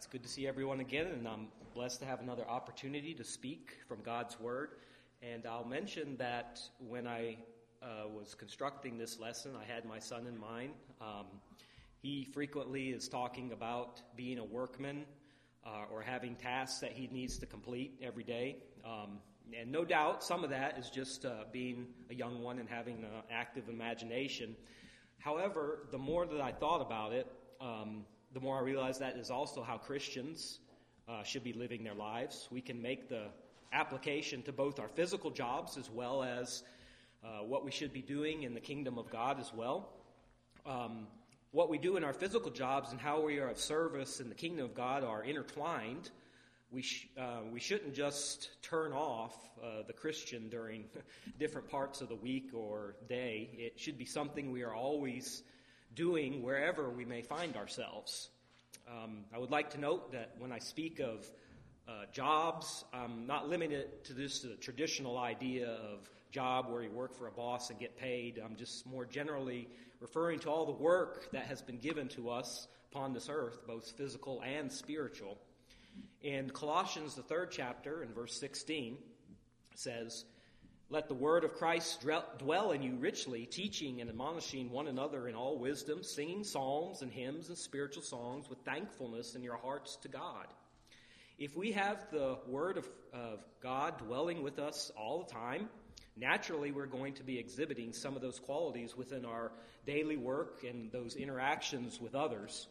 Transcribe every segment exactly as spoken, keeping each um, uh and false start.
It's good to see everyone again, and I'm blessed to have another opportunity to speak from God's Word. And I'll mention that when I uh, was constructing this lesson, I had my son in mind. Um, he frequently is talking about being a workman uh, or having tasks that he needs to complete every day. Um, and no doubt some of that is just uh, being a young one and having an active imagination. However, the more that I thought about it, um, the more I realized that is also how Christians uh, should be living their lives. We can make the application to both our physical jobs as well as uh, what we should be doing in the kingdom of God as well. Um, what we do in our physical jobs and how we are of service in the kingdom of God are intertwined. We sh- uh, we shouldn't just turn off uh, the Christian during different parts of the week or day. It should be something we are always doing wherever we may find ourselves. Um, I would like to note that when I speak of uh, jobs, I'm not limited to this to the traditional idea of job where you work for a boss and get paid. I'm just more generally referring to all the work that has been given to us upon this earth, both physical and spiritual. In Colossians, the third chapter, in verse sixteen, says, "Let the word of Christ dwell in you richly, teaching and admonishing one another in all wisdom, singing psalms and hymns and spiritual songs with thankfulness in your hearts to God." If we have the word of, of God dwelling with us all the time, naturally we're going to be exhibiting some of those qualities within our daily work and those interactions with others.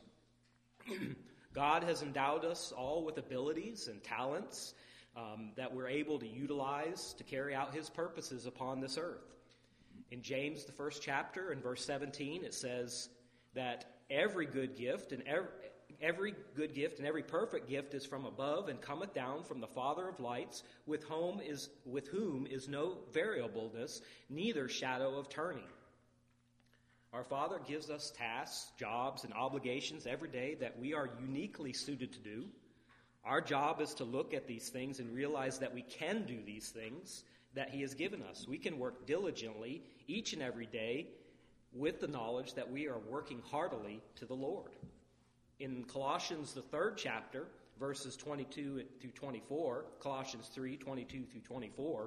God has endowed us all with abilities and talents Um, that we're able to utilize to carry out his purposes upon this earth. In James, the first chapter, in verse seventeen, it says that every good gift and every, every good gift and every perfect gift is from above and cometh down from the Father of lights, with whom is with whom is no variableness, neither shadow of turning. Our Father gives us tasks, jobs, and obligations every day that we are uniquely suited to do. Our job is to look at these things and realize that we can do these things that he has given us. We can work diligently each and every day with the knowledge that we are working heartily to the Lord. In Colossians, the third chapter, verses twenty-two through twenty-four, Colossians three, twenty-two through twenty-four,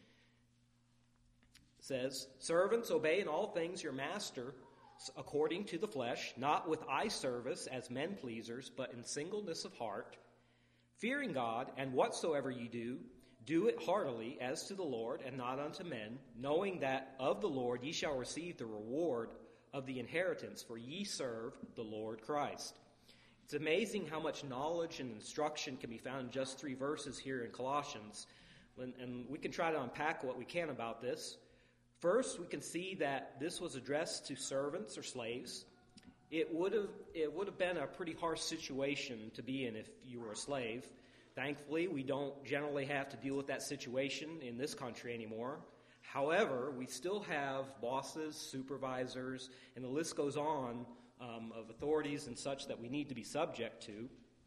says, "Servants, obey in all things your master according to the flesh, not with eye service as men pleasers, but in singleness of heart, fearing God, and whatsoever ye do, do it heartily as to the Lord and not unto men, knowing that of the Lord ye shall receive the reward of the inheritance, for ye serve the Lord Christ." It's amazing how much knowledge and instruction can be found in just three verses here in Colossians, and we can try to unpack what we can about this. First, we can see that this was addressed to servants or slaves. It would have it would have been a pretty harsh situation to be in if you were a slave. Thankfully, we don't generally have to deal with that situation in this country anymore. However, we still have bosses, supervisors, and the list goes on um, of authorities and such that we need to be subject to.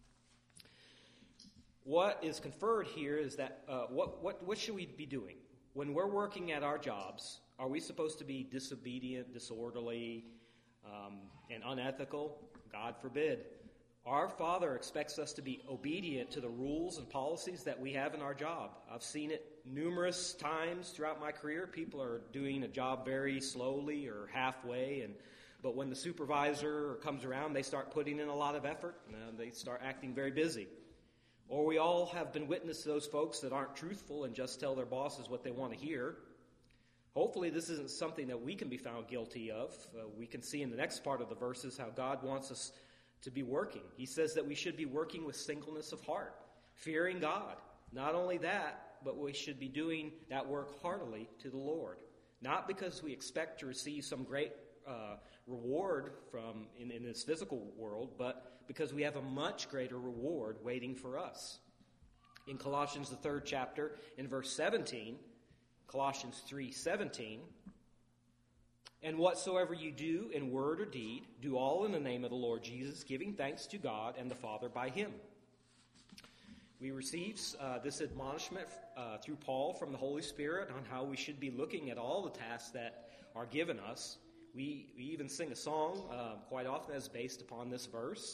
What is conferred here is that uh, what, what, what should we be doing? When we're working at our jobs, are we supposed to be disobedient, disorderly, Um, and unethical? God forbid. Our Father expects us to be obedient to the rules and policies that we have in our job. I've seen it numerous times throughout my career. People are doing a job very slowly or halfway, and but when the supervisor comes around, they start putting in a lot of effort, and they start acting very busy. Or we all have been witness to those folks that aren't truthful and just tell their bosses what they want to hear. Hopefully this isn't something that we can be found guilty of. Uh, we can see in the next part of the verses how God wants us to be working. He says that we should be working with singleness of heart, fearing God. Not only that, but we should be doing that work heartily to the Lord. Not because we expect to receive some great uh, reward from in, in this physical world, but because we have a much greater reward waiting for us. In Colossians, the third chapter, in verse seventeen, Colossians three seventeen, "And whatsoever you do in word or deed, do all in the name of the Lord Jesus, giving thanks to God and the Father by him." We receive uh, this admonishment uh, through Paul from the Holy Spirit on how we should be looking at all the tasks that are given us. We, we even sing a song uh, quite often that's based upon this verse.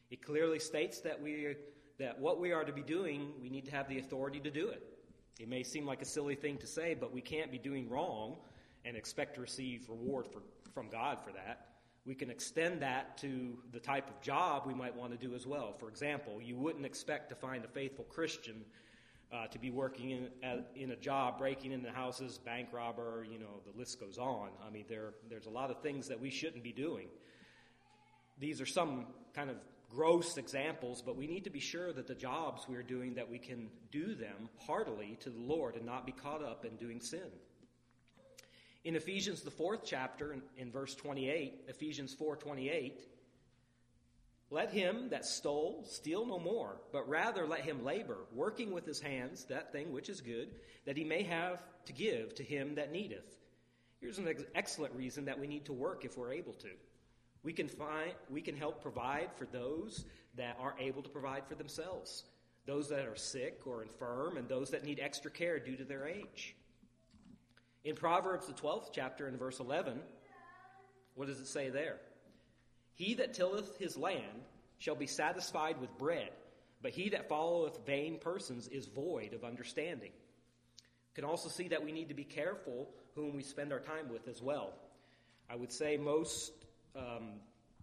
It clearly states that we that what we are to be doing, we need to have the authority to do it. It may seem like a silly thing to say, but we can't be doing wrong and expect to receive reward for, from God for that. We can extend that to the type of job we might want to do as well. For example, you wouldn't expect to find a faithful Christian uh, to be working in, at, in a job, breaking into houses, bank robber, you know, the list goes on. I mean, there there's a lot of things that we shouldn't be doing. These are some kind of gross examples, but we need to be sure that the jobs we're doing, that we can do them heartily to the Lord and not be caught up in doing sin. In Ephesians, the fourth chapter, in, in verse twenty-eight, Ephesians four twenty-eight, let him that stole steal no more, but rather let him labor, working with his hands that thing which is good, that he may have to give to him that needeth. Here's an ex- excellent reason that we need to work if we're able to. We can find, we can help provide for those that aren't able to provide for themselves, those that are sick or infirm, and those that need extra care due to their age. In Proverbs, the twelfth chapter, in verse eleven, what does it say there? He that tilleth his land shall be satisfied with bread, but he that followeth vain persons is void of understanding. You can also see that we need to be careful whom we spend our time with as well. I would say most um,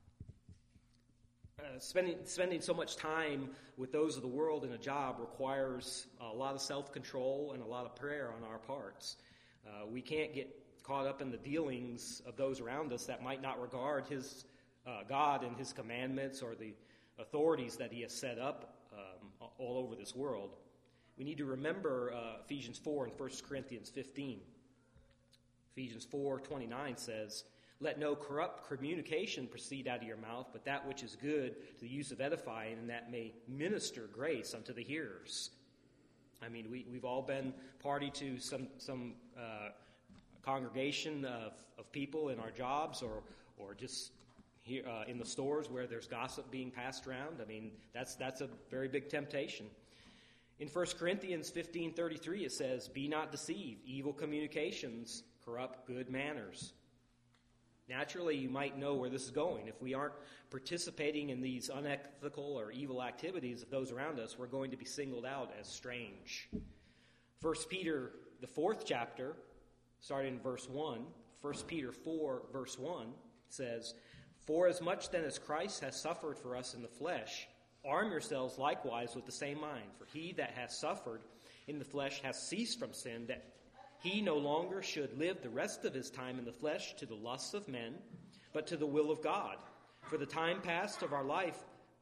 uh, spending spending so much time with those of the world in a job requires a lot of self-control and a lot of prayer on our parts. Uh, we can't get caught up in the dealings of those around us that might not regard his uh, God and his commandments or the authorities that he has set up um, all over this world. We need to remember uh, Ephesians four and First Corinthians fifteen. Ephesians four twenty-nine says, let no corrupt communication proceed out of your mouth, but that which is good to the use of edifying, and that may minister grace unto the hearers. I mean, we, we've all been party to some some uh, congregation of, of people in our jobs, or or just here uh, in the stores where there's gossip being passed around. I mean, that's that's a very big temptation. In First Corinthians fifteen thirty-three, it says, be not deceived. Evil communications corrupt good manners. Naturally, you might know where this is going. If we aren't participating in these unethical or evil activities of those around us, we're going to be singled out as strange. First Peter, the fourth chapter, starting in verse one, First Peter four, verse one, says, for as much then as Christ has suffered for us in the flesh, arm yourselves likewise with the same mind. For he that has suffered in the flesh has ceased from sin, that he no longer should live the rest of his time in the flesh to the lusts of men, but to the will of God. For the time past of our life,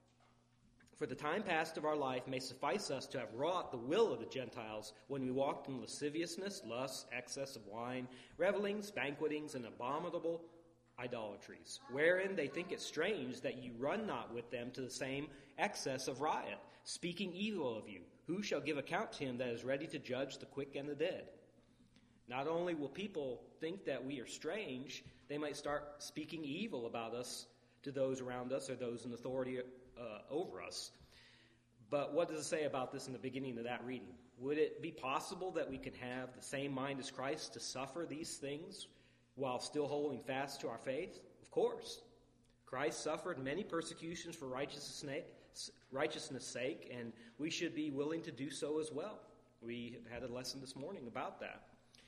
for the time past of our life may suffice us to have wrought the will of the Gentiles when we walked in lasciviousness, lust, excess of wine, revelings, banquetings, and abominable idolatries, wherein they think it strange that you run not with them to the same excess of riot, speaking evil of you. Who shall give account to him that is ready to judge the quick and the dead? Not only will people think that we are strange, they might start speaking evil about us to those around us or those in authority uh, over us. But what does it say about this in the beginning of that reading? Would it be possible that we can have the same mind as Christ to suffer these things while still holding fast to our faith? Of course. Christ suffered many persecutions for righteousness' sake, and we should be willing to do so as well. We had a lesson this morning about that.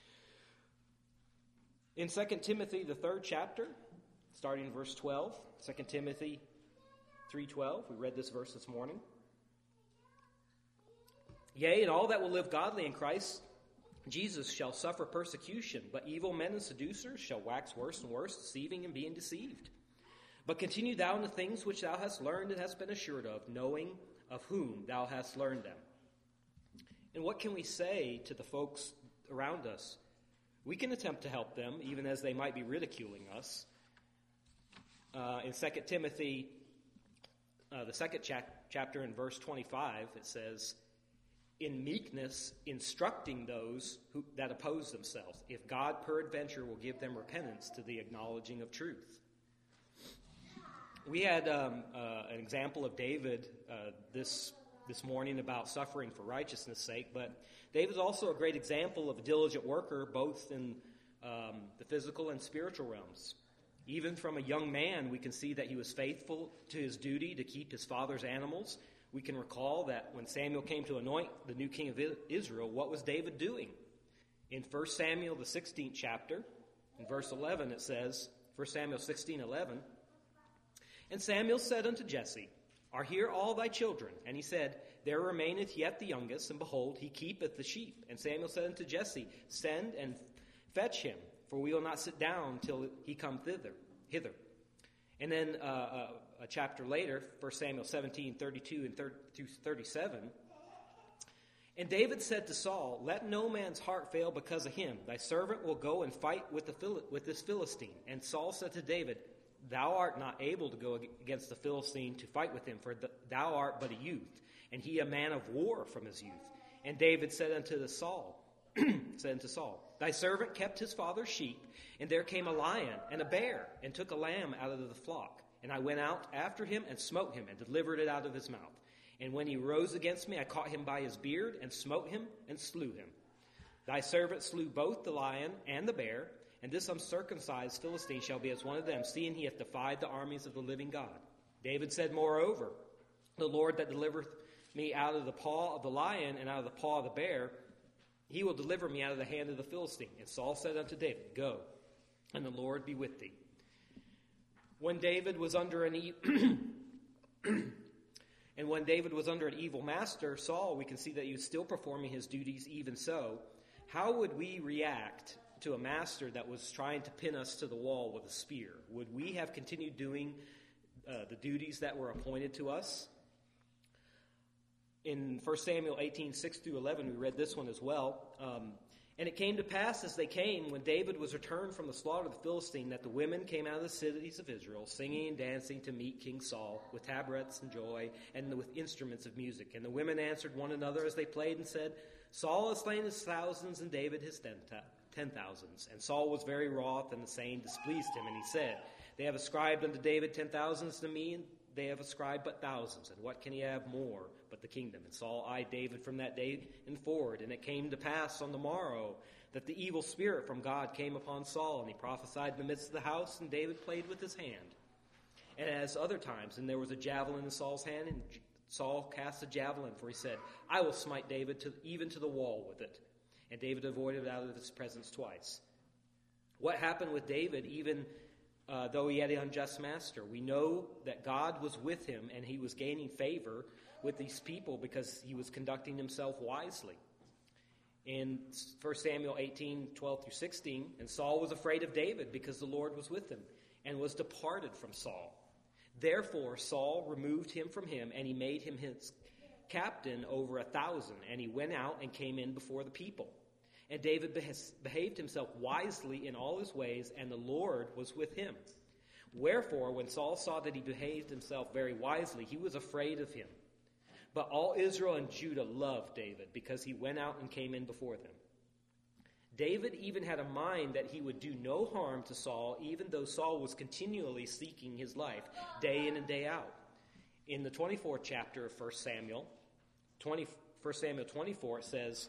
In Second Timothy, the third chapter, starting in verse twelve, Second Timothy three twelve, we read this verse this morning. Yea, and all that will live godly in Christ Jesus shall suffer persecution, but evil men and seducers shall wax worse and worse, deceiving and being deceived. But continue thou in the things which thou hast learned and hast been assured of, knowing of whom thou hast learned them. And what can we say to the folks around us? We can attempt to help them, even as they might be ridiculing us. Uh, in Second Timothy, uh, the second cha- chapter in verse twenty-five, it says, in meekness, instructing those who, that oppose themselves, if God peradventure will give them repentance to the acknowledging of truth. We had um, uh, an example of David uh, this this morning about suffering for righteousness' sake, but David is also a great example of a diligent worker, both in um, the physical and spiritual realms. Even from a young man, we can see that he was faithful to his duty to keep his father's animals. We can recall that when Samuel came to anoint the new king of Israel, what was David doing? In First Samuel, the sixteenth chapter, in verse eleven, it says, First Samuel sixteen eleven, "And Samuel said unto Jesse, Are here all thy children? And he said, There remaineth yet the youngest, and behold, he keepeth the sheep. And Samuel said unto Jesse, Send and fetch him, for we will not sit down till he come thither, hither." And then uh, uh, a chapter later, First Samuel seventeen, thirty-two and through thirty-seven, "And David said to Saul, Let no man's heart fail because of him. Thy servant will go and fight with, the Phil- with this Philistine. And Saul said to David, Thou art not able to go against the Philistine to fight with him, for th- thou art but a youth, and he a man of war from his youth. And David said unto the Saul, said unto Saul, Thy servant kept his father's sheep, and there came a lion and a bear, and took a lamb out of the flock. And I went out after him, and smote him, and delivered it out of his mouth. And when he rose against me, I caught him by his beard, and smote him, and slew him. Thy servant slew both the lion and the bear, and this uncircumcised Philistine shall be as one of them, seeing he hath defied the armies of the living God. David said, Moreover, the Lord that delivereth me out of the paw of the lion and out of the paw of the bear, he will deliver me out of the hand of the Philistine. And Saul said unto David, Go, and the Lord be with thee. When David was under an e- and when David was under an evil master, Saul, we can see that he was still performing his duties even so. How would we react to a master that was trying to pin us to the wall with a spear? Would we have continued doing uh, the duties that were appointed to us? In First Samuel eighteen, six through eleven, we read this one as well. Um, and it came to pass as they came, when David was returned from the slaughter of the Philistine, that the women came out of the cities of Israel, singing and dancing to meet King Saul, with tabrets and joy, and with instruments of music. And the women answered one another as they played, and said, Saul has slain his thousands, and David his ten, ten thousands. And Saul was very wroth, and the saying displeased him. And he said, They have ascribed unto David ten thousands to me, and they have ascribed but thousands. And what can he have more but the kingdom? And Saul eyed David from that day and forward. And it came to pass on the morrow that the evil spirit from God came upon Saul, and he prophesied in the midst of the house, and David played with his hand. And as other times, and there was a javelin in Saul's hand, and Saul cast a javelin, for he said, I will smite David to, even to the wall with it. And David avoided out of his presence twice. What happened with David, even uh, though he had an unjust master? We know that God was with him, and he was gaining favor with these people because he was conducting himself wisely. In First Samuel eighteen, twelve through sixteen, and Saul was afraid of David because the Lord was with him, and was departed from Saul. Therefore Saul removed him from him, and he made him his captain over a thousand, and he went out and came in before the people. And David behaved himself wisely in all his ways, and the Lord was with him. Wherefore, when Saul saw that he behaved himself very wisely, he was afraid of him. But all Israel and Judah loved David, because he went out and came in before them. David even had a mind that he would do no harm to Saul, even though Saul was continually seeking his life, day in and day out. In the twenty-fourth chapter of First Samuel, twenty, First Samuel twenty-four, it says,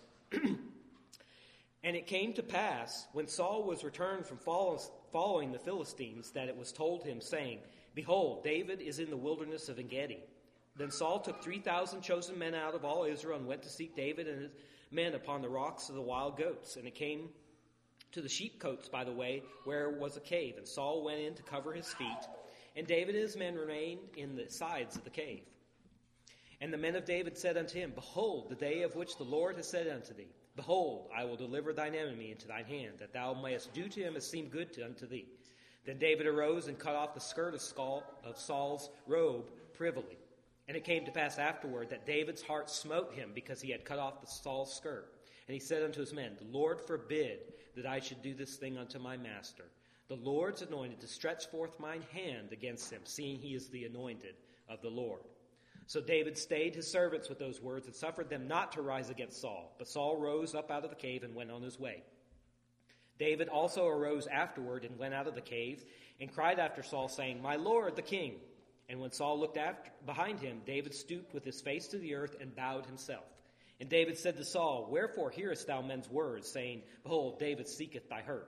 And it came to pass, when Saul was returned from following the Philistines, that it was told him, saying, Behold, David is in the wilderness of En-gedi. Then Saul took three thousand chosen men out of all Israel, and went to seek David and his men upon the rocks of the wild goats. And it came to the sheepcotes by the way, where was a cave. And Saul went in to cover his feet, and David and his men remained in the sides of the cave. And the men of David said unto him, Behold, the day of which the Lord has said unto thee, Behold, I will deliver thine enemy into thine hand, that thou mayest do to him as seemed good to, unto thee. Then David arose and cut off the skirt of, Saul, of Saul's robe privily. And it came to pass afterward that David's heart smote him, because he had cut off the Saul's skirt. And he said unto his men, The Lord forbid that I should do this thing unto my master. The Lord's anointed to stretch forth mine hand against him, seeing he is the anointed of the Lord. So David stayed his servants with those words, and suffered them not to rise against Saul. But Saul rose up out of the cave and went on his way. David also arose afterward and went out of the cave, and cried after Saul, saying, My Lord, the king. And when Saul looked after, behind him, David stooped with his face to the earth and bowed himself. And David said to Saul, Wherefore hearest thou men's words, saying, Behold, David seeketh thy hurt?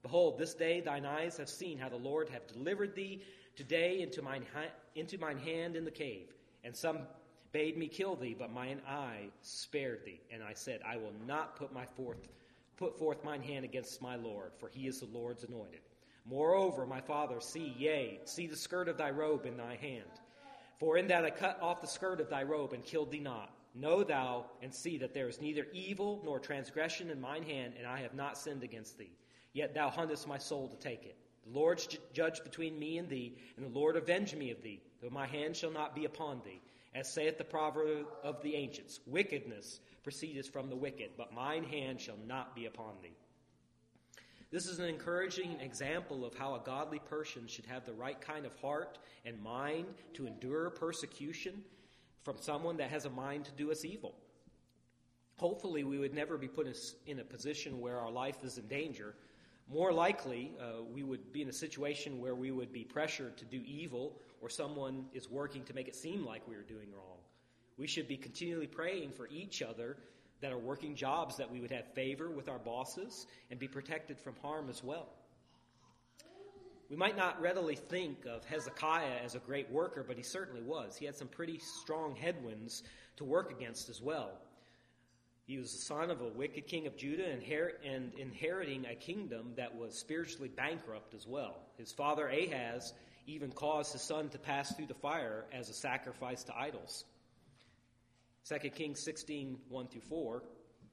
Behold, this day thine eyes have seen how the Lord hath delivered thee today into mine, ha- into mine hand in the cave. And some bade me kill thee, but mine eye spared thee. And I said, I will not put my forth, put forth mine hand against my Lord, for he is the Lord's anointed. Moreover, my father, see, yea, see the skirt of thy robe in thy hand. For in that I cut off the skirt of thy robe and killed thee not. Know thou and see that there is neither evil nor transgression in mine hand, and I have not sinned against thee. Yet thou huntest my soul to take it. The Lord ju- judge between me and thee, and the Lord avenge me of thee, though my hand shall not be upon thee. As saith the proverb of the ancients, wickedness proceedeth from the wicked, but mine hand shall not be upon thee. This is an encouraging example of how a godly person should have the right kind of heart and mind to endure persecution from someone that has a mind to do us evil. Hopefully, we would never be put in a position where our life is in danger. More likely, uh, we would be in a situation where we would be pressured to do evil, or someone is working to make it seem like we are doing wrong. We should be continually praying for each other that are working jobs, that we would have favor with our bosses and be protected from harm as well. We might not readily think of Hezekiah as a great worker, but he certainly was. He had some pretty strong headwinds to work against as well. He was the son of a wicked king of Judah and inheriting a kingdom that was spiritually bankrupt as well. His father Ahaz even caused his son to pass through the fire as a sacrifice to idols. Second Kings sixteen, one through four.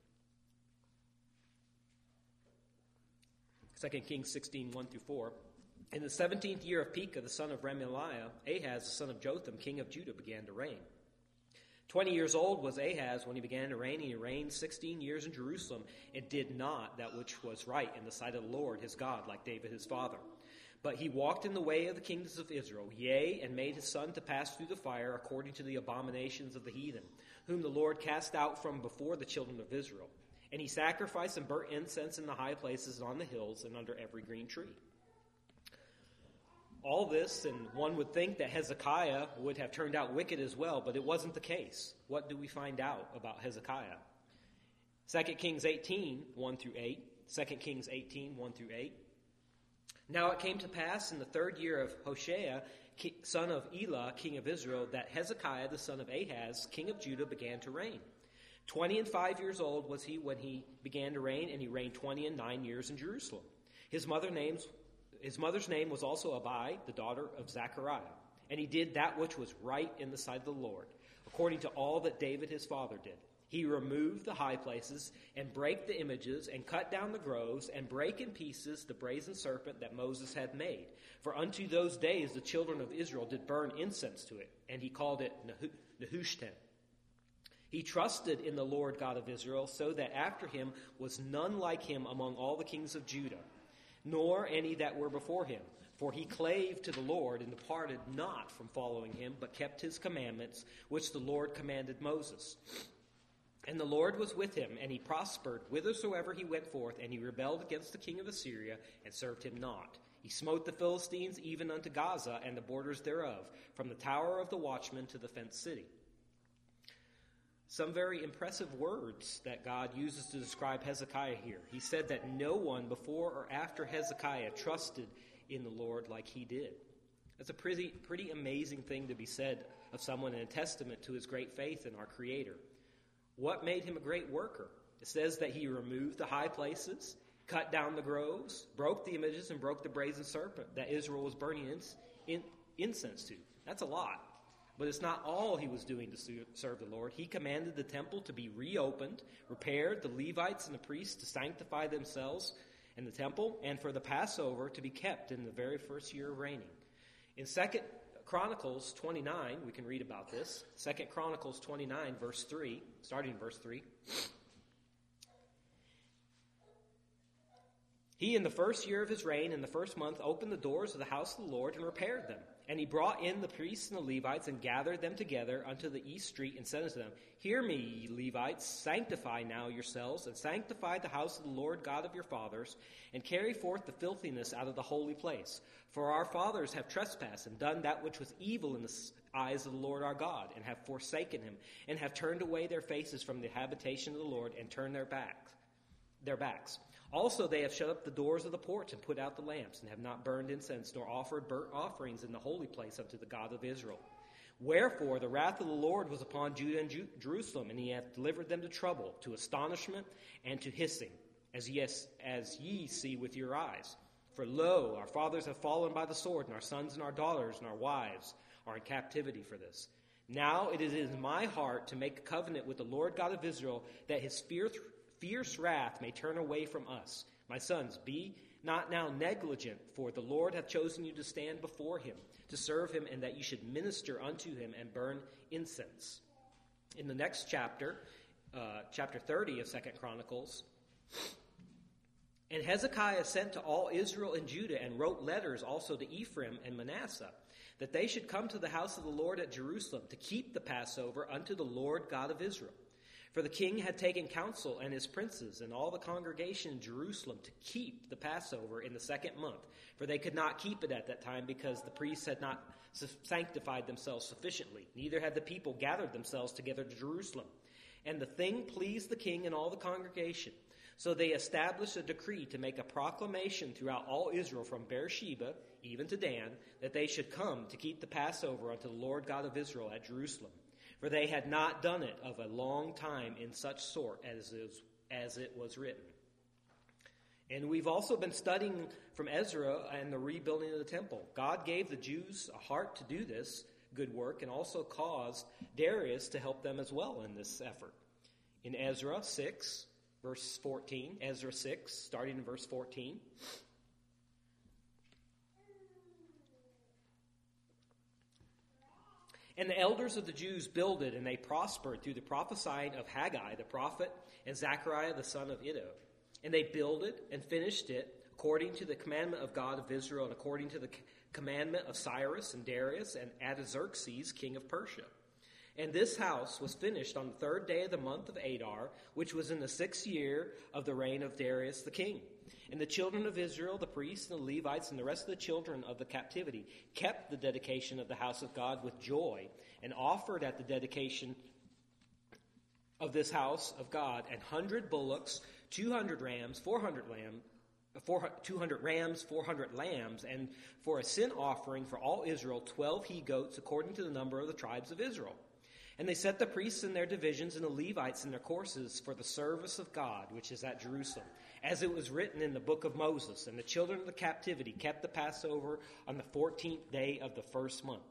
Second Kings sixteen, one through four. In the seventeenth year of Pekah, the son of Remaliah, Ahaz, the son of Jotham, king of Judah, began to reign. Twenty years old was Ahaz when he began to reign, and he reigned sixteen years in Jerusalem, and did not that which was right in the sight of the Lord his God, like David his father. But he walked in the way of the kings of Israel, yea, and made his son to pass through the fire according to the abominations of the heathen, whom the Lord cast out from before the children of Israel. And he sacrificed and burnt incense in the high places and on the hills and under every green tree. All this, and one would think that Hezekiah would have turned out wicked as well, but it wasn't the case. What do we find out about Hezekiah? Second Kings eighteen, one through eight. Second Kings eighteen, one through eight. Now it came to pass in the third year of Hoshea, son of Elah, king of Israel, that Hezekiah, the son of Ahaz, king of Judah, began to reign. Twenty and five years old was he when he began to reign, and he reigned twenty and nine years in Jerusalem. His mother names, his mother's name was also Abi, the daughter of Zechariah. And he did that which was right in the sight of the Lord, according to all that David his father did. He removed the high places, and brake the images, and cut down the groves, and brake in pieces the brazen serpent that Moses had made. For unto those days the children of Israel did burn incense to it, and he called it Nehushtan. He trusted in the Lord God of Israel, so that after him was none like him among all the kings of Judah, nor any that were before him. For he clave to the Lord, and departed not from following him, but kept his commandments, which the Lord commanded Moses. And the Lord was with him, and he prospered whithersoever he went forth, and he rebelled against the king of Assyria, and served him not. He smote the Philistines even unto Gaza, and the borders thereof, from the tower of the watchman to the fenced city. Some very impressive words that God uses to describe Hezekiah here. He said that no one before or after Hezekiah trusted in the Lord like he did. That's a pretty, pretty amazing thing to be said of someone, and a testament to his great faith in our Creator. What made him a great worker? It says that he removed the high places, cut down the groves, broke the images, and broke the brazen serpent that Israel was burning in, incense to. That's a lot. But it's not all he was doing to serve the Lord. He commanded the temple to be reopened, repaired, the Levites and the priests to sanctify themselves in the temple, and for the Passover to be kept in the very first year of reigning. In Second Chronicles twenty-nine, we can read about this. Second Chronicles twenty-nine, verse three, starting in verse three. He, in the first year of his reign, in the first month, opened the doors of the house of the Lord and repaired them. And he brought in the priests and the Levites and gathered them together unto the east street and said unto them, Hear me, ye Levites, sanctify now yourselves, and sanctify the house of the Lord God of your fathers, and carry forth the filthiness out of the holy place. For our fathers have trespassed and done that which was evil in the eyes of the Lord our God, and have forsaken him, and have turned away their faces from the habitation of the Lord, and turned their backs. Their backs. Also they have shut up the doors of the porch and put out the lamps, and have not burned incense, nor offered burnt offerings in the holy place unto the God of Israel. Wherefore the wrath of the Lord was upon Judah and Ju- Jerusalem, and he hath delivered them to trouble, to astonishment, and to hissing, as ye, as ye see with your eyes. For lo, our fathers have fallen by the sword, and our sons and our daughters and our wives are in captivity for this. Now it is in my heart to make a covenant with the Lord God of Israel, that his fierce, fierce wrath may turn away from us. My sons, be not now negligent, for the Lord hath chosen you to stand before him, to serve him, and that you should minister unto him and burn incense. In the next chapter, uh, chapter thirty of Second Chronicles, and Hezekiah sent to all Israel and Judah, and wrote letters also to Ephraim and Manasseh, that they should come to the house of the Lord at Jerusalem, to keep the Passover unto the Lord God of Israel. For the king had taken counsel, and his princes, and all the congregation in Jerusalem, to keep the Passover in the second month. For they could not keep it at that time, because the priests had not sanctified themselves sufficiently. Neither had the people gathered themselves together to Jerusalem. And the thing pleased the king and all the congregation. So they established a decree to make a proclamation throughout all Israel, from Beersheba even to Dan, that they should come to keep the Passover unto the Lord God of Israel at Jerusalem. For they had not done it of a long time in such sort as is, as it was written. And we've also been studying from Ezra and the rebuilding of the temple. God gave the Jews a heart to do this good work, and also caused Darius to help them as well in this effort. In Ezra six, verse fourteen, Ezra six, starting in verse fourteen. And the elders of the Jews builded, and they prospered through the prophesying of Haggai the prophet and Zechariah the son of Iddo. And they builded and finished it according to the commandment of God of Israel, and according to the commandment of Cyrus and Darius and Artaxerxes, king of Persia. And this house was finished on the third day of the month of Adar, which was in the sixth year of the reign of Darius the king. And the children of Israel, the priests and the Levites, and the rest of the children of the captivity, kept the dedication of the house of God with joy, and offered at the dedication of this house of God an hundred bullocks, two hundred rams, four hundred lambs, Four, two hundred rams, four hundred lambs, and for a sin offering for all Israel, twelve he-goats, according to the number of the tribes of Israel. And they set the priests in their divisions and the Levites in their courses for the service of God, which is at Jerusalem, as it was written in the book of Moses. And the children of the captivity kept the Passover on the fourteenth day of the first month.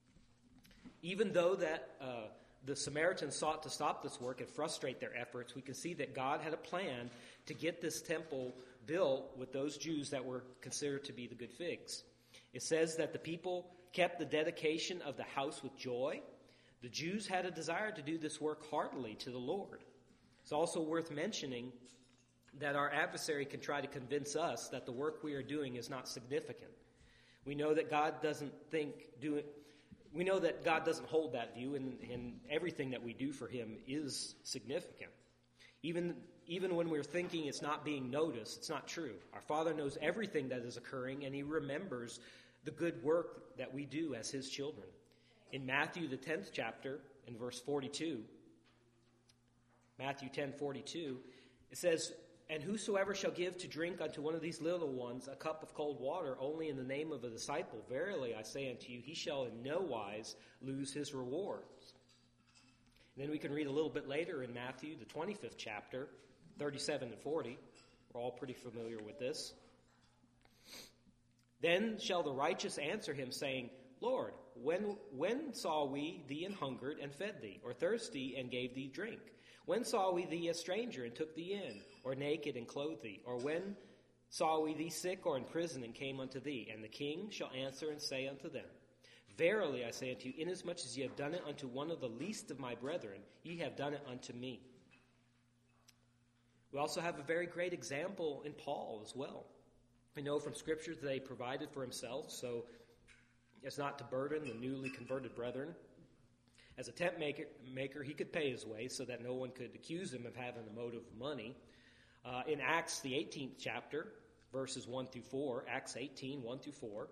Even though that uh, the Samaritans sought to stop this work and frustrate their efforts, we can see that God had a plan to get this temple built with those Jews that were considered to be the good figs. It says that the people kept the dedication of the house with joy. The Jews had a desire to do this work heartily to the Lord. It's also worth mentioning that our adversary can try to convince us that the work we are doing is not significant. We know that God doesn't think do it. We know that God doesn't hold that view, and, and everything that we do for him is significant. Even, even when we're thinking it's not being noticed, it's not true. Our Father knows everything that is occurring, and he remembers the good work that we do as his children. In Matthew, the tenth chapter, in verse forty-two, Matthew ten forty-two, it says, "And whosoever shall give to drink unto one of these little ones a cup of cold water only in the name of a disciple, verily I say unto you, he shall in no wise lose his rewards." And then we can read a little bit later in Matthew, the twenty-fifth chapter, thirty-seven and forty. We're all pretty familiar with this. "Then shall the righteous answer him, saying, Lord, when, when saw we thee an hungered and fed thee, or thirsty and gave thee drink? When saw we thee a stranger and took thee in, or naked and clothed thee? Or when saw we thee sick or in prison and came unto thee? And the king shall answer and say unto them, Verily I say unto you, inasmuch as ye have done it unto one of the least of my brethren, ye have done it unto me." We also have a very great example in Paul as well. We know from Scripture that he provided for himself, so as not to burden the newly converted brethren. As a tent maker, maker, he could pay his way so that no one could accuse him of having a motive of money. Uh, in Acts, the eighteenth chapter, verses one through four, Acts eighteen, one through four.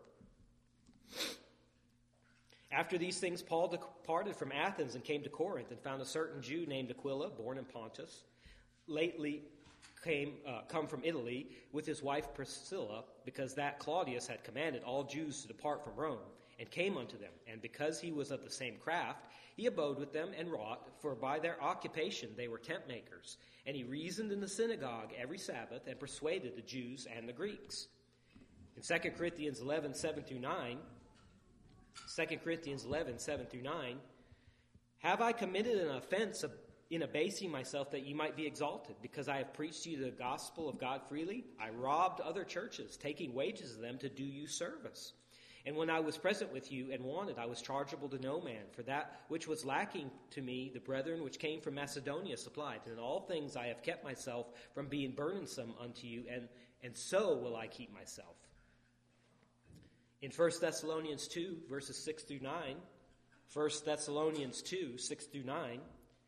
"After these things, Paul departed from Athens and came to Corinth, and found a certain Jew named Aquila, born in Pontus, lately came uh, come from Italy with his wife Priscilla, because that Claudius had commanded all Jews to depart from Rome, and came unto them. And because he was of the same craft, he abode with them and wrought, for by their occupation they were tent makers. And he reasoned in the synagogue every Sabbath, and persuaded the Jews and the Greeks. In Second Corinthians eleven, seven through nine, Second Corinthians eleven, seven through nine, have I committed an offense of in abasing myself that ye might be exalted, because I have preached to you the gospel of God freely? I robbed other churches, taking wages of them to do you service. And when I was present with you and wanted, I was chargeable to no man. For that which was lacking to me, the brethren which came from Macedonia supplied. And in all things I have kept myself from being burdensome unto you, and, and so will I keep myself. In First Thessalonians two, verses six through nine, First Thessalonians two, six through nine,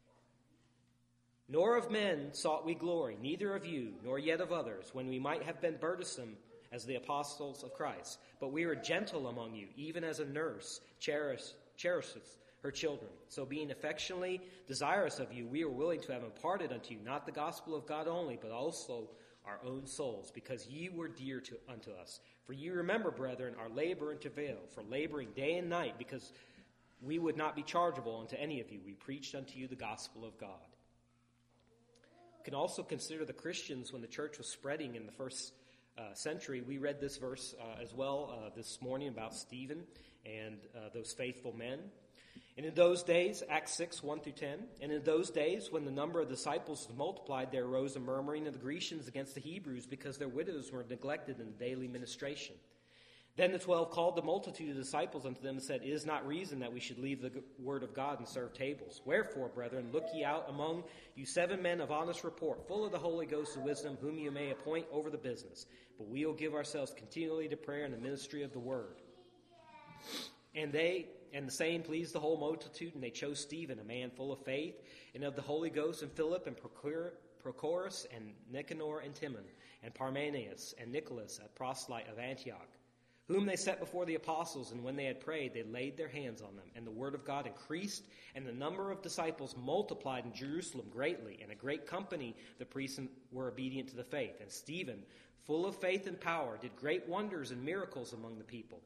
nor of men sought we glory, neither of you, nor yet of others, when we might have been burdensome as the apostles of Christ. But we were gentle among you, even as a nurse cherish, cherisheth her children. So being affectionately desirous of you, we are willing to have imparted unto you not the gospel of God only, but also our own souls, because ye were dear to, unto us. For ye remember, brethren, our labor and travail, for laboring day and night, because we would not be chargeable unto any of you. We preached unto you the gospel of God. We can also consider the Christians when the church was spreading in the first uh, century. We read this verse uh, as well uh, this morning about Stephen and uh, those faithful men. And in those days, Acts six, one through ten, and in those days when the number of disciples was multiplied, there arose a murmuring of the Grecians against the Hebrews, because their widows were neglected in the daily ministration. Then the twelve called the multitude of disciples unto them and said, It is not reason that we should leave the word of God and serve tables. Wherefore, brethren, look ye out among you seven men of honest report, full of the Holy Ghost and wisdom, whom you may appoint over the business. But we will give ourselves continually to prayer and the ministry of the word. And they and the saying pleased the whole multitude, and they chose Stephen, a man full of faith, and of the Holy Ghost, and Philip, and Prochorus, and Nicanor, and Timon, and Parmenas, and Nicholas, a proselyte of Antioch, whom they set before the apostles, and when they had prayed, they laid their hands on them. And the word of God increased, and the number of disciples multiplied in Jerusalem greatly, and a great company the priests were obedient to the faith. And Stephen, full of faith and power, did great wonders and miracles among the people.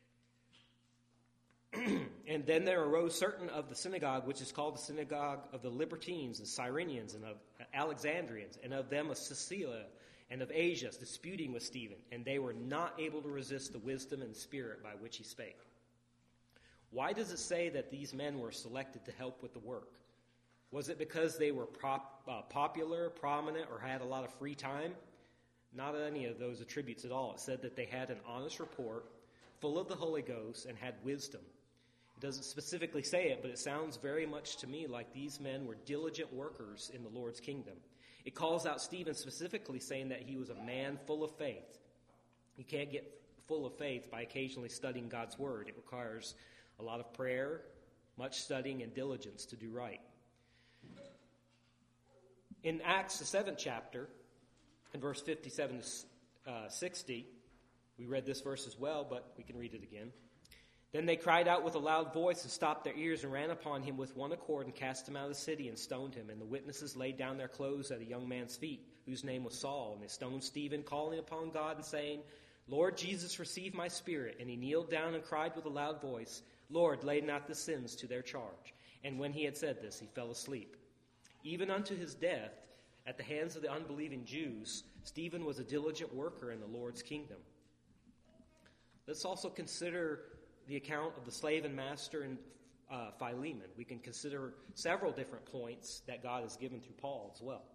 And then there arose certain of the synagogue, which is called the synagogue of the Libertines and Cyrenians and of Alexandrians, and of them of Cilicia and of Asia, disputing with Stephen, and they were not able to resist the wisdom and spirit by which he spake. Why does it say that these men were selected to help with the work? Was it because they were prop, uh, popular, prominent, or had a lot of free time? Not any of those attributes at all. It said that they had an honest report, full of the Holy Ghost, and had wisdom. It doesn't specifically say it, but it sounds very much to me like these men were diligent workers in the Lord's kingdom. It calls out Stephen specifically, saying that he was a man full of faith. You can't get full of faith by occasionally studying God's word. It requires a lot of prayer, much studying, and diligence to do right. In Acts, the seventh chapter, in verse fifty-seven to sixty, we read this verse as well, but we can read it again. Then they cried out with a loud voice and stopped their ears and ran upon him with one accord and cast him out of the city and stoned him. And the witnesses laid down their clothes at a young man's feet, whose name was Saul. And they stoned Stephen, calling upon God and saying, Lord Jesus, receive my spirit. And he kneeled down and cried with a loud voice, Lord, lay not the sins to their charge. And when he had said this, he fell asleep. Even unto his death, at the hands of the unbelieving Jews, Stephen was a diligent worker in the Lord's kingdom. Let's also consider the account of the slave and master in uh, Philemon. We can consider several different points that God has given through Paul as well.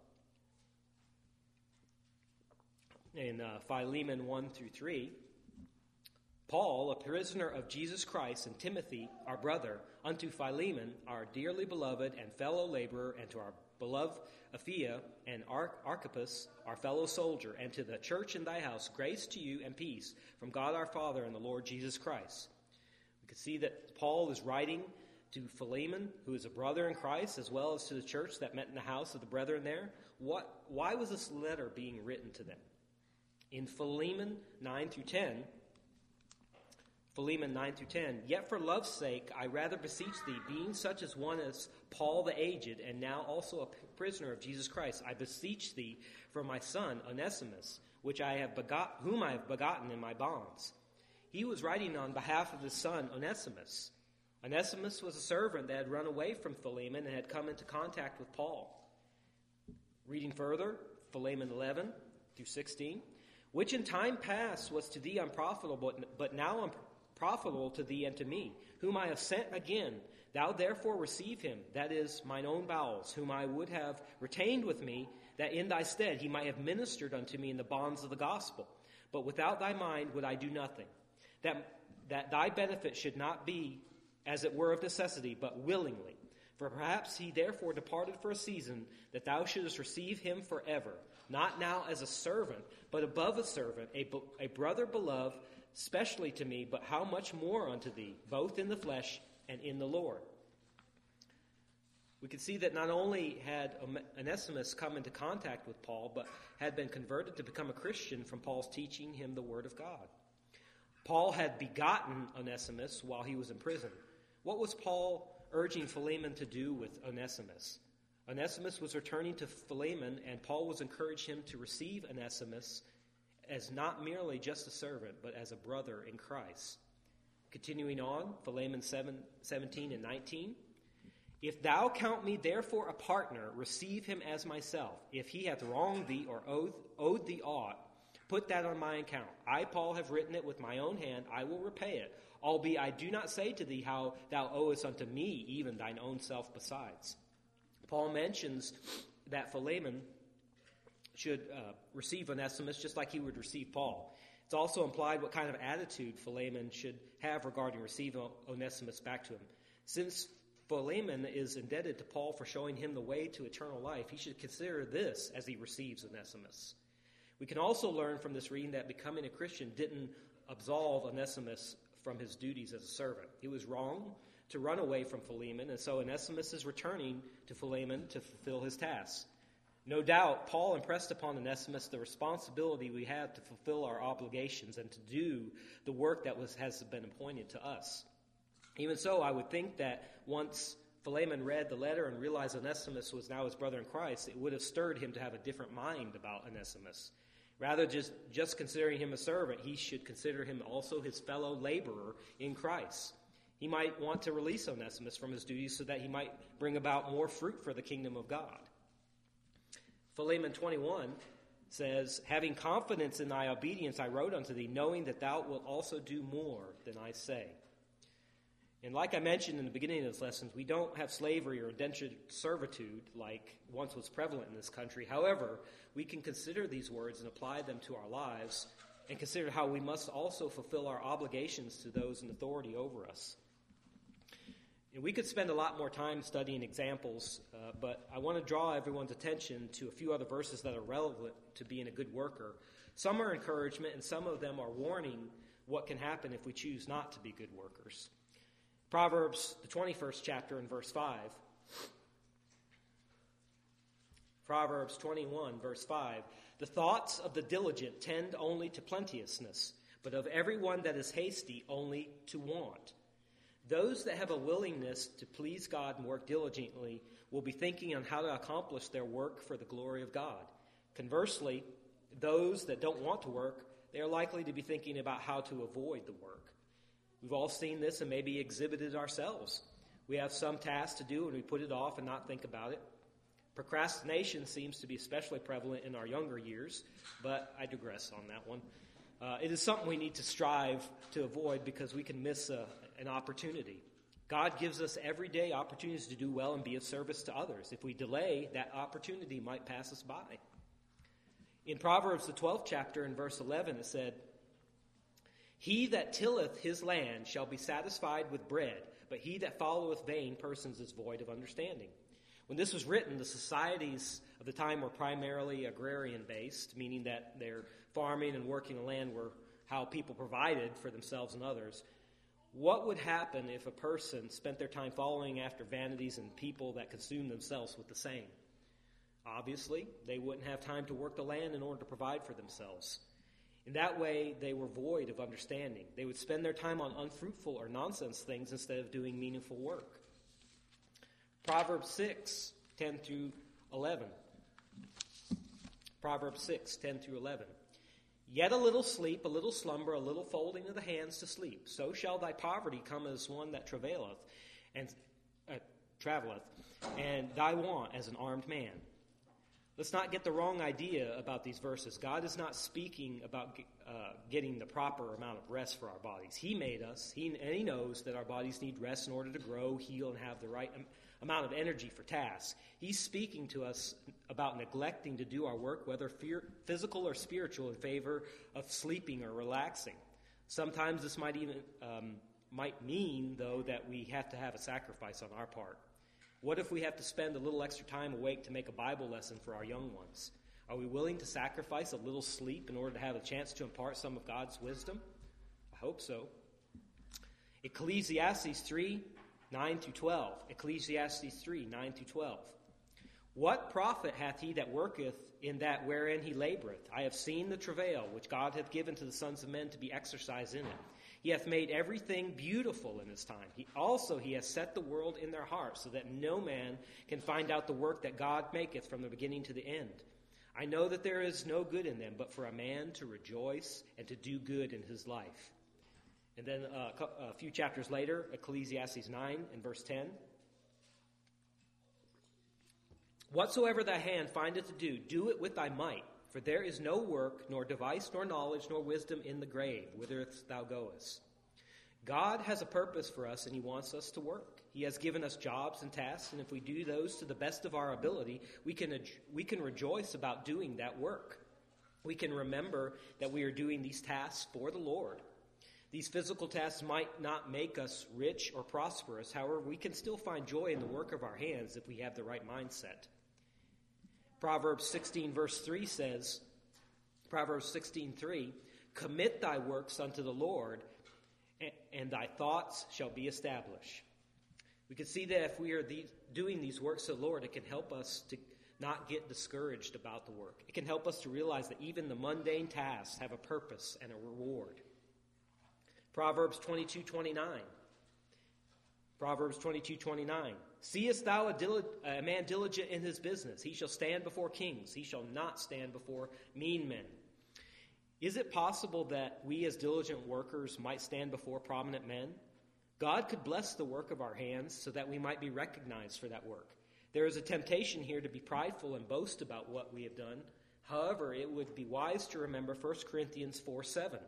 In uh, Philemon one through three, Paul, a prisoner of Jesus Christ, and Timothy, our brother, unto Philemon, our dearly beloved and fellow laborer, and to our beloved Apphia and Ar- Archippus, our fellow soldier, and to the church in thy house, grace to you and peace from God our Father and the Lord Jesus Christ. We can see that Paul is writing to Philemon, who is a brother in Christ, as well as to the church that met in the house of the brethren there. What? Why was this letter being written to them? In Philemon nine through ten, Philemon nine through ten, yet for love's sake I rather beseech thee, being such as one as Paul the aged, and now also a prisoner of Jesus Christ, I beseech thee for my son Onesimus, which I have begot, whom I have begotten in my bonds. He was writing on behalf of his son Onesimus. Onesimus was a servant that had run away from Philemon and had come into contact with Paul. Reading further, Philemon eleven through sixteen, which in time past was to thee unprofitable, but now unprofitable to thee and to me, whom I have sent again. Thou therefore receive him, that is, mine own bowels, whom I would have retained with me, that in thy stead he might have ministered unto me in the bonds of the gospel. But without thy mind would I do nothing, that, that thy benefit should not be, as it were of necessity, but willingly. For perhaps he therefore departed for a season, that thou shouldest receive him forever, not now as a servant, but above a servant, a, a brother beloved, specially to me, but how much more unto thee, both in the flesh and in the Lord. We can see that not only had Onesimus come into contact with Paul, but had been converted to become a Christian from Paul's teaching him the Word of God. Paul had begotten Onesimus while he was in prison. What was Paul urging Philemon to do with Onesimus? Onesimus was returning to Philemon, and Paul was encouraging him to receive Onesimus as not merely just a servant, but as a brother in Christ. Continuing on, Philemon seven, seventeen and nineteen. If thou count me therefore a partner, receive him as myself. If he hath wronged thee or owed, owed thee aught, put that on my account. I, Paul, have written it with my own hand. I will repay it. Albeit I do not say to thee how thou owest unto me even thine own self besides. Paul mentions that Philemon should uh, receive Onesimus just like he would receive Paul. It's also implied what kind of attitude Philemon should have regarding receiving Onesimus back to him. Since Philemon is indebted to Paul for showing him the way to eternal life, he should consider this as he receives Onesimus. We can also learn from this reading that becoming a Christian didn't absolve Onesimus from his duties as a servant. It was wrong to run away from Philemon, and so Onesimus is returning to Philemon to fulfill his tasks. No doubt, Paul impressed upon Onesimus the responsibility we have to fulfill our obligations and to do the work that was has been appointed to us. Even so, I would think that once Philemon read the letter and realized Onesimus was now his brother in Christ, it would have stirred him to have a different mind about Onesimus. Rather just, just considering him a servant, he should consider him also his fellow laborer in Christ. He might want to release Onesimus from his duties so that he might bring about more fruit for the kingdom of God. Philemon twenty-one says, having confidence in thy obedience I wrote unto thee, knowing that thou wilt also do more than I say. And like I mentioned in the beginning of this lesson, we don't have slavery or indentured servitude like once was prevalent in this country. However, we can consider these words and apply them to our lives and consider how we must also fulfill our obligations to those in authority over us. And we could spend a lot more time studying examples, uh, but I want to draw everyone's attention to a few other verses that are relevant to being a good worker. Some are encouragement, and some of them are warning what can happen if we choose not to be good workers. Proverbs, the twenty-first chapter and verse five. Proverbs twenty-one, verse five. The thoughts of the diligent tend only to plenteousness, but of everyone that is hasty only to want. Those that have a willingness to please God and work diligently will be thinking on how to accomplish their work for the glory of God. Conversely, those that don't want to work, they are likely to be thinking about how to avoid the work. We've all seen this and maybe exhibited ourselves. We have some task to do and we put it off and not think about it. Procrastination seems to be especially prevalent in our younger years, but I digress on that one. Uh, it is something we need to strive to avoid because we can miss a, an opportunity. God gives us everyday opportunities to do well and be of service to others. If we delay, that opportunity might pass us by. In Proverbs, the twelfth chapter, in verse eleven, it said, he that tilleth his land shall be satisfied with bread, but he that followeth vain persons is void of understanding. When this was written, the societies of the time were primarily agrarian-based, meaning that their farming and working the land were how people provided for themselves and others. What would happen if a person spent their time following after vanities and people that consume themselves with the same? Obviously, they wouldn't have time to work the land in order to provide for themselves. In that way, they were void of understanding. They would spend their time on unfruitful or nonsense things instead of doing meaningful work. Proverbs six, ten through eleven. Proverbs six, ten through eleven. Yet a little sleep, a little slumber, a little folding of the hands to sleep. So shall thy poverty come as one that travaileth, and uh, traveleth, and thy want as an armed man. Let's not get the wrong idea about these verses. God is not speaking about uh, getting the proper amount of rest for our bodies. He made us, he, and he knows that our bodies need rest in order to grow, heal, and have the right am- amount of energy for tasks. He's speaking to us about neglecting to do our work, whether fear, physical or spiritual, in favor of sleeping or relaxing. Sometimes this might even um, might mean, though, that we have to have a sacrifice on our part. What if we have to spend a little extra time awake to make a Bible lesson for our young ones? Are we willing to sacrifice a little sleep in order to have a chance to impart some of God's wisdom? I hope so. Ecclesiastes three, nine through twelve. Ecclesiastes three, nine through twelve. What profit hath he that worketh in that wherein he laboureth? I have seen the travail which God hath given to the sons of men to be exercised in it. He hath made everything beautiful in his time. He also he hath set the world in their hearts, so that no man can find out the work that God maketh from the beginning to the end. I know that there is no good in them, but for a man to rejoice and to do good in his life. And then uh, a few chapters later, Ecclesiastes nine and verse ten. Whatsoever thy hand findeth to do, do it with thy might. For there is no work, nor device, nor knowledge, nor wisdom in the grave, whither thou goest. God has a purpose for us, and he wants us to work. He has given us jobs and tasks, and if we do those to the best of our ability, we can, we can rejoice about doing that work. We can remember that we are doing these tasks for the Lord. These physical tasks might not make us rich or prosperous. However, we can still find joy in the work of our hands if we have the right mindset. Proverbs sixteen, verse three says, Proverbs sixteen, three, commit thy works unto the Lord, and, and thy thoughts shall be established. We can see that if we are the, doing these works of the Lord, it can help us to not get discouraged about the work. It can help us to realize that even the mundane tasks have a purpose and a reward. Proverbs twenty-two, twenty-nine. Proverbs twenty-two, twenty-nine. Seest thou a, dil- a man diligent in his business? He shall stand before kings. He shall not stand before mean men. Is it possible that we as diligent workers might stand before prominent men? God could bless the work of our hands so that we might be recognized for that work. There is a temptation here to be prideful and boast about what we have done. However, it would be wise to remember First Corinthians four, seven.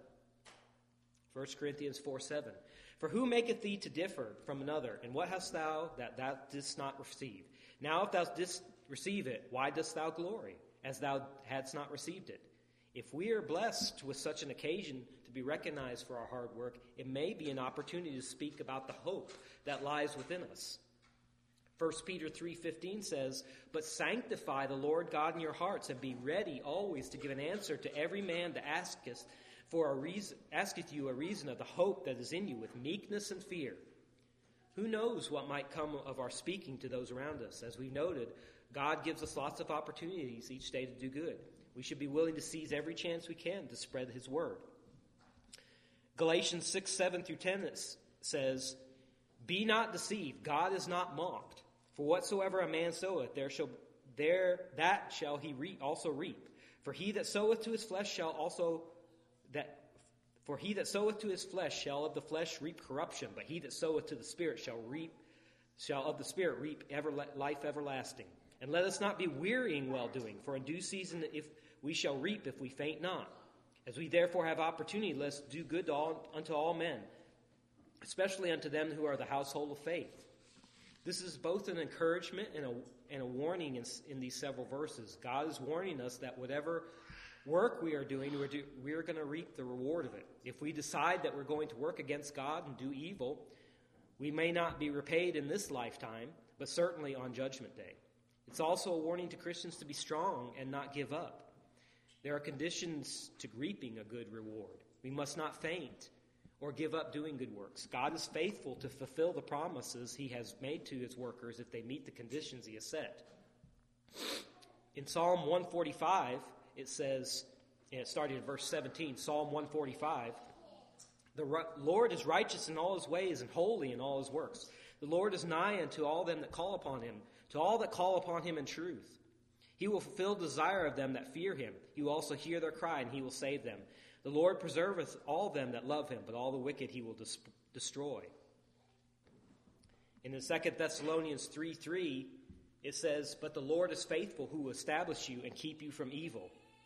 First Corinthians four, seven. For who maketh thee to differ from another? And what hast thou that thou didst not receive? Now if thou didst receive it, why dost thou glory, as thou hadst not received it? If we are blessed with such an occasion to be recognized for our hard work, it may be an opportunity to speak about the hope that lies within us. First Peter three fifteen says, but sanctify the Lord God in your hearts, and be ready always to give an answer to every man that asketh for a reason, asketh you a reason of the hope that is in you with meekness and fear. Who knows what might come of our speaking to those around us? As we noted, God gives us lots of opportunities each day to do good. We should be willing to seize every chance we can to spread his word. Galatians six, seven through ten says, be not deceived, God is not mocked. For whatsoever a man soweth, there shall there that shall he re- also reap. For he that soweth to his flesh shall also that for he that soweth to his flesh shall of the flesh reap corruption, but he that soweth to the Spirit shall reap shall of the Spirit reap ever life everlasting. And let us not be wearying well doing, for in due season if we shall reap if we faint not. As we therefore have opportunity, let us do good to all, unto all men, especially unto them who are the household of faith. This is both an encouragement and a, and a warning in, in these several verses. God is warning us that whatever work we are doing, we're, do, we're going to reap the reward of it. If we decide that we're going to work against God and do evil, we may not be repaid in this lifetime, but certainly on Judgment Day. It's also a warning to Christians to be strong and not give up. There are conditions to reaping a good reward. We must not faint or give up doing good works. God is faithful to fulfill the promises he has made to his workers if they meet the conditions he has set. In Psalm one forty-five, it says, and starting at verse seventeen, Psalm one forty-five. The Lord is righteous in all his ways and holy in all his works. The Lord is nigh unto all them that call upon him, to all that call upon him in truth. He will fulfill the desire of them that fear him. He will also hear their cry, and he will save them. The Lord preserveth all them that love him, but all the wicked he will dis- destroy. In the Second Thessalonians three three, it says, But the Lord is faithful, who will establish you and keep you from evil.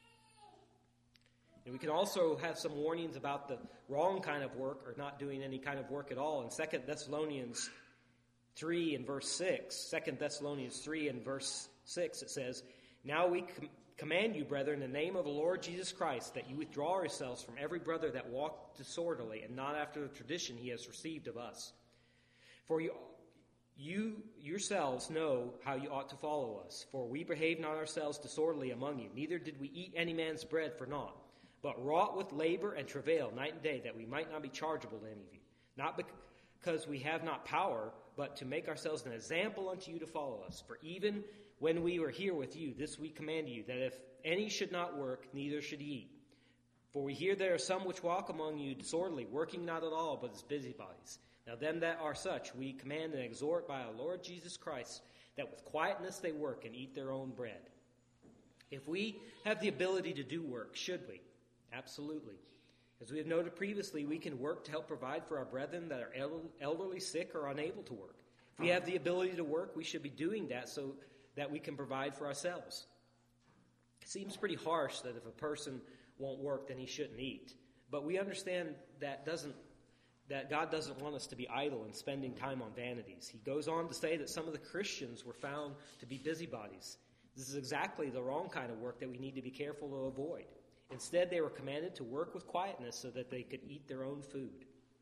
And we can also have some warnings about the wrong kind of work, or not doing any kind of work at all. In Second Thessalonians three and verse six, Second Thessalonians three and verse six, it says, Now we com- command you, brethren, in the name of the Lord Jesus Christ, that you withdraw yourselves from every brother that walketh disorderly, and not after the tradition he has received of us. For you, you yourselves know how you ought to follow us. For we behaved not ourselves disorderly among you, neither did we eat any man's bread for naught, but wrought with labor and travail night and day, that we might not be chargeable to any of you. Not because we have not power, but to make ourselves an example unto you to follow us. For even when we were here with you, this we command you, that if any should not work, neither should he eat. For we hear there are some which walk among you disorderly, working not at all, but as busybodies. Now them that are such we command and exhort by our Lord Jesus Christ, that with quietness they work and eat their own bread. If we have the ability to do work, should we? Absolutely. As we have noted previously, we can work to help provide for our brethren that are elderly, sick, or unable to work. If we have the ability to work, we should be doing that so that we can provide for ourselves. It seems pretty harsh that if a person won't work, then he shouldn't eat. But we understand that doesn't that God doesn't want us to be idle and spending time on vanities. He goes on to say that some of the Christians were found to be busybodies. This is exactly the wrong kind of work that we need to be careful to avoid. Instead, they were commanded to work with quietness so that they could eat their own food.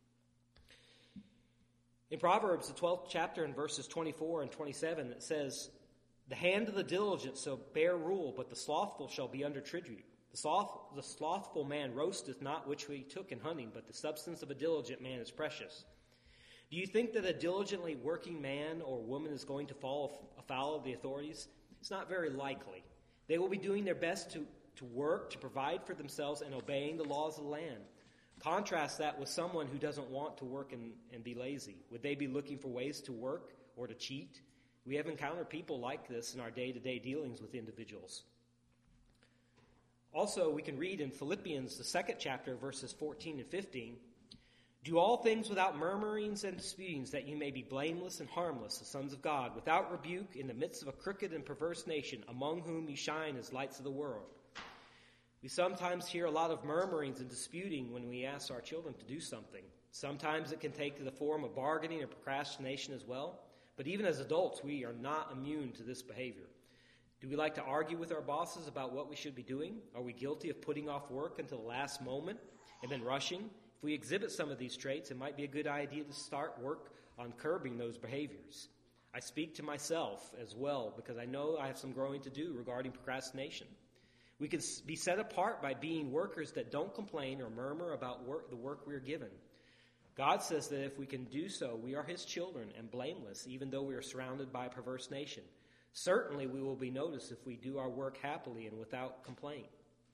In Proverbs, the twelfth chapter, in verses twenty-four and twenty-seven, it says, The hand of the diligent shall bear rule, but the slothful shall be under tribute. The, sloth, the slothful man roasteth not which he took in hunting, but the substance of a diligent man is precious. Do you think that a diligently working man or woman is going to fall afoul of the authorities? It's not very likely. They will be doing their best to to work, to provide for themselves, and obeying the laws of the land. Contrast that with someone who doesn't want to work and, and be lazy. Would they be looking for ways to work or to cheat? We have encountered people like this in our day-to-day dealings with individuals. Also, we can read in Philippians, the second chapter, verses fourteen and fifteen, Do all things without murmurings and disputings, that you may be blameless and harmless, the sons of God, without rebuke, in the midst of a crooked and perverse nation, among whom you shine as lights of the world. We sometimes hear a lot of murmurings and disputing when we ask our children to do something. Sometimes it can take the form of bargaining or procrastination as well. But even as adults, we are not immune to this behavior. Do we like to argue with our bosses about what we should be doing? Are we guilty of putting off work until the last moment and then rushing? If we exhibit some of these traits, it might be a good idea to start work on curbing those behaviors. I speak to myself as well because I know I have some growing to do regarding procrastination. We can be set apart by being workers that don't complain or murmur about work, the work we are given. God says that if we can do so, we are his children and blameless, even though we are surrounded by a perverse nation. Certainly we will be noticed if we do our work happily and without complaint.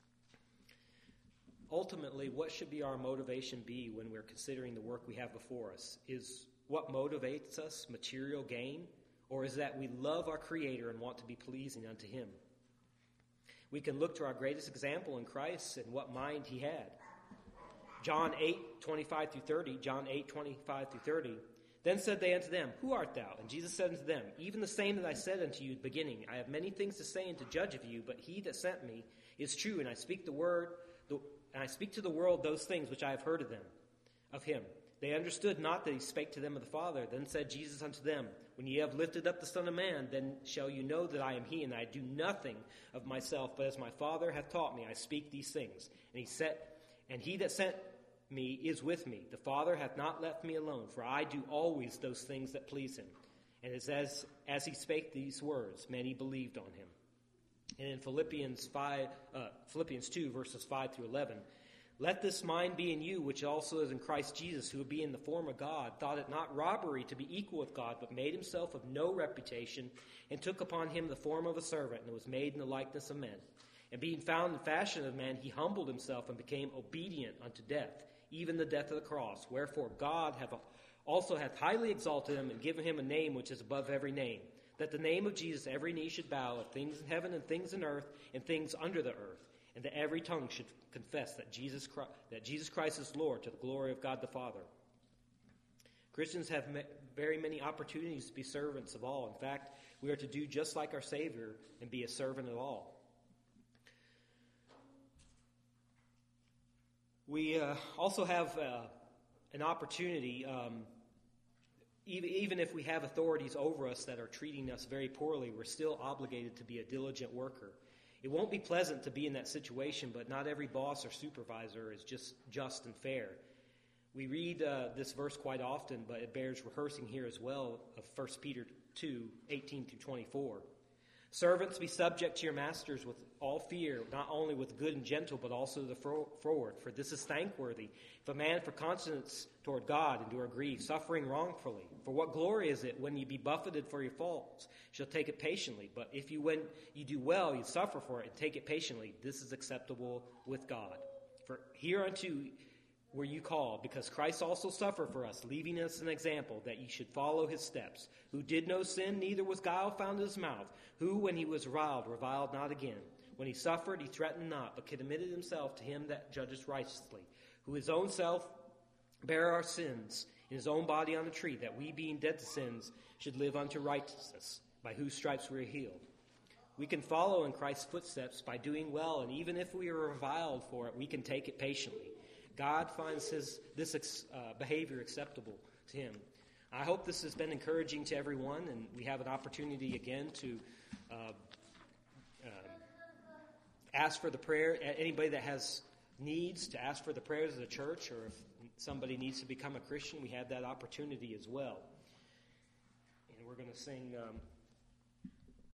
Ultimately, what should be our motivation be when we're considering the work we have before us? Is what motivates us material gain, or is that we love our Creator and want to be pleasing unto him? We can look to our greatest example in Christ and what mind he had. John eight, twenty-five through thirty, John eight, twenty-five through thirty. Then said they unto them, Who art thou? And Jesus said unto them, Even the same that I said unto you at the beginning. I have many things to say and to judge of you, but he that sent me is true, and I speak the word, the, and I speak to the world those things which I have heard of them, of him. They understood not that he spake to them of the Father. Then said Jesus unto them, When ye have lifted up the Son of Man, then shall you know that I am he, and I do nothing of myself, but as my Father hath taught me, I speak these things. And he said, And he that sent me is with me. The Father hath not left me alone, for I do always those things that please him. And as, as, as he spake these words, many believed on him. And in Philippians five, uh, Philippians two, verses five through eleven, Let this mind be in you, which also is in Christ Jesus, who being in the form of God, thought it not robbery to be equal with God, but made himself of no reputation, and took upon him the form of a servant, and was made in the likeness of men. And being found in fashion of man, he humbled himself and became obedient unto death, even the death of the cross. Wherefore God hath also hath highly exalted him and given him a name which is above every name, that the name of Jesus every knee should bow, of things in heaven and things in earth and things under the earth, and that every tongue should confess that Jesus Christ, that Jesus Christ is Lord, to the glory of God the Father. Christians have very many opportunities to be servants of all. In fact, we are to do just like our Savior and be a servant of all. We uh, also have uh, an opportunity, um, even, even if we have authorities over us that are treating us very poorly, we're still obligated to be a diligent worker. It won't be pleasant to be in that situation, but not every boss or supervisor is just just and fair. We read uh, this verse quite often, but it bears rehearsing here as well, of First Peter two, eighteen through twenty-four. Servants, be subject to your masters with all fear, not only with good and gentle, but also the froward. For this is thankworthy, if a man for conscience toward God endure grief, suffering wrongfully. For what glory is it when you be buffeted for your faults? Shall take it patiently. But if you, when you do well, you suffer for it, and take it patiently. This is acceptable with God. For hereunto were you called, because Christ also suffered for us, leaving us an example that ye should follow his steps, who did no sin, neither was guile found in his mouth, who, when he was reviled, reviled not again. When he suffered, he threatened not, but committed himself to him that judgeth righteously, who his own self bare our sins in his own body on the tree, that we, being dead to sins, should live unto righteousness, by whose stripes we are healed. We can follow in Christ's footsteps by doing well, and even if we are reviled for it, we can take it patiently. God finds his this uh, behavior acceptable to him. I hope this has been encouraging to everyone, and we have an opportunity again to uh, uh, ask for the prayer. Anybody that has needs to ask for the prayers of the church, or if somebody needs to become a Christian, we have that opportunity as well. And we're going to sing... Um,